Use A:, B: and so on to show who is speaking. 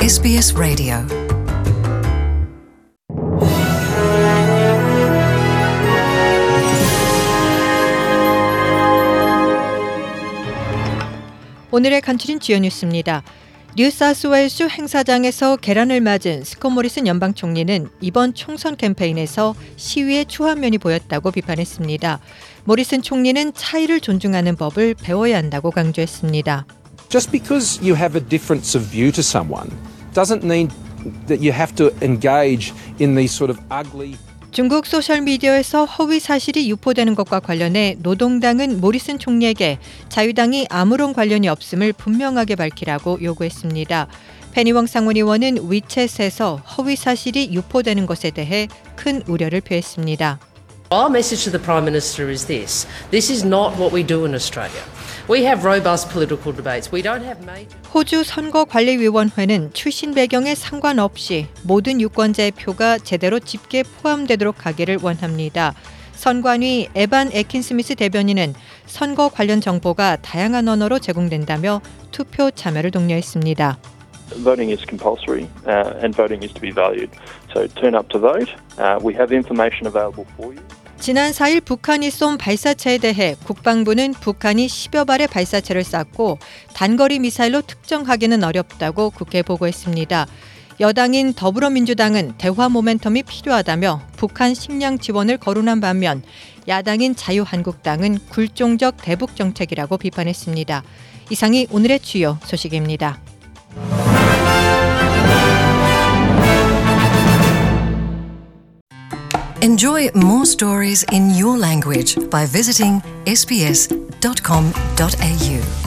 A: SBS 라디오
B: 오늘의 간추린 주요 뉴스입니다. 뉴사우스웨일스 행사장에서 계란을 맞은 스콧 모리슨 연방 총리는 이번 총선 캠페인에서 시위의 추한 면이 보였다고 비판했습니다. 모리슨 총리는 차이를 존중하는 법을 배워야 한다고 강조했습니다.
C: Just because you have a difference of view to someone doesn't mean that you have to engage in these sort of ugly.
B: 중국 소셜미디어에서 허위 사실이 유포되는 것과 관련해 노동당은 모리슨 총리에게 자유당이 아무런 관련이 없음을 분명하게 밝히라고 요구했습니다. 페니웡 상원의원은 위챗에서 허위 사실이 유포되는 것에 대해 큰 우려를 표했습니다.
D: Our message to the Prime Minister is this. This is not what we do in Australia. We have robust political debates. We don't have major...
B: 호주 선거관리위원회는 출신 배경에 상관없이 모든 유권자의 표가 제대로 집계에 포함되도록 하기를 원합니다. 선관위 에반 애킨스미스 대변인은 선거 관련 정보가 다양한 언어로 제공된다며 투표 참여를 독려했습니다.
E: Voting is compulsory and voting is to be valued. So turn up to vote. We have information available for you.
B: 지난 4일 북한이 쏜 발사체에 대해 국방부는 북한이 10여 발의 발사체를 쐈고 단거리 미사일로 특정하기는 어렵다고 국회에 보고했습니다. 여당인 더불어민주당은 대화 모멘텀이 필요하다며 북한 식량 지원을 거론한 반면 야당인 자유한국당은 굴종적 대북 정책이라고 비판했습니다. 이상이 오늘의 주요 소식입니다.
A: Enjoy more stories in your language by visiting sbs.com.au.